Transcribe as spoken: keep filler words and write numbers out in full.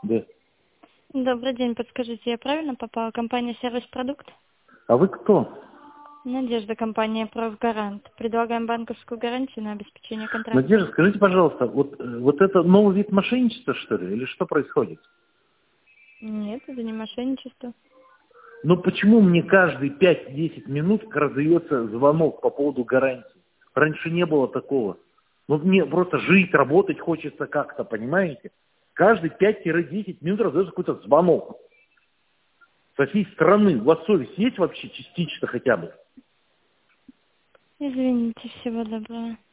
Да. Добрый день, подскажите, я правильно попала? Компания «Сервис Продукт»? А вы кто? Надежда, компания «Профгарант». Предлагаем банковскую гарантию на обеспечение контракта. Надежда, скажите, пожалуйста, вот, э, вот это новый вид мошенничества, что ли, или что происходит? Нет, это не мошенничество. Но почему мне каждые пять-десять минут раздается звонок по поводу гарантии? Раньше не было такого. Ну, мне просто жить, работать хочется как-то, понимаете? Каждые пять-десять минут раздается какой-то звонок. Со всей страны. У вас совесть есть вообще частично хотя бы? Извините, всего доброго.